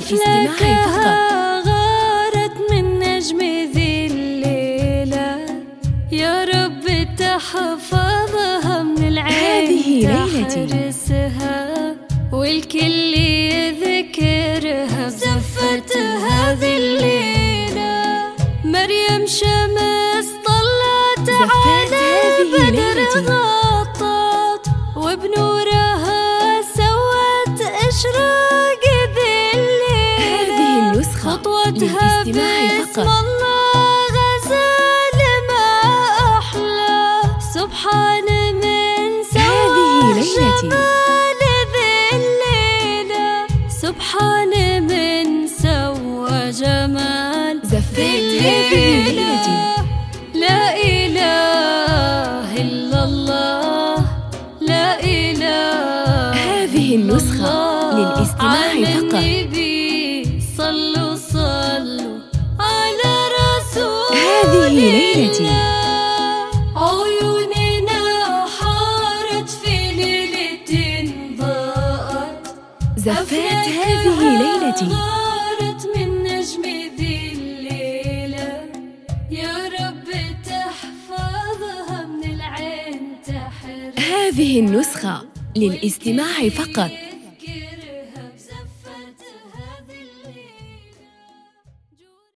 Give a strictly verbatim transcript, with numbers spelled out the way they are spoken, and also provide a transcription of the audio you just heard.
للاستماع فقط. غارت من نجم ذي الليلة، يا رب تحفظها من العين تحرسها، والكل يذكرها بزفت هذه الليلة. مريم شمس طلت على بدر غطت، وبنورها سوت إشراق ذي الليلة. هذه النسخة خطوتها باسم الله غزال ما أحلى، سبحان من سوى جمال ذي الليلة، سبحان من سوى جمال ذي الليلة. لا إله إلا الله، لا إله. هذه النسخة للاستماع فقط. صلوا صلوا على رسول هذه ليلتي. عيوننا حارت في ليلة ضاءت، زفات هذه ليلتي. غارت من نجم ذي الليلة، يا رب تحفظها من العين تحرسها. هذه النسخة للاستماع فقط.